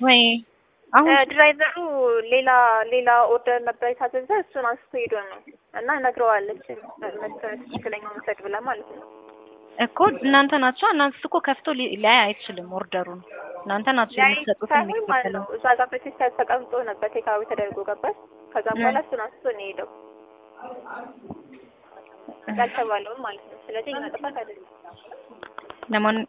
ወይ አሁን ድራይቨሩ ሌላ ኦርደር ነበር የታዘዘ እሱን አንስቶ ሄዶ ነው እና ነግረዋለች ትክክለኛው መሰድ ብላ ማለት ነው እኮ እናንተ ናችሁ እናንተ እኮ ከፍቶ ላይ አይችልም ኦርደሩን እናንተ ናችሁ የምትሰጡት የሚከፈለው እዛ ጋር በሲስተም ተቀምጦ ነበር ቴካዊ ተደርጎ ገባሽ ከዛ በኋላ እሱን አንስቶ ነው ሄደው ያልተባለውን ማለት ነው ስለዚህ እኛ ጥፋት አይደለም ለማን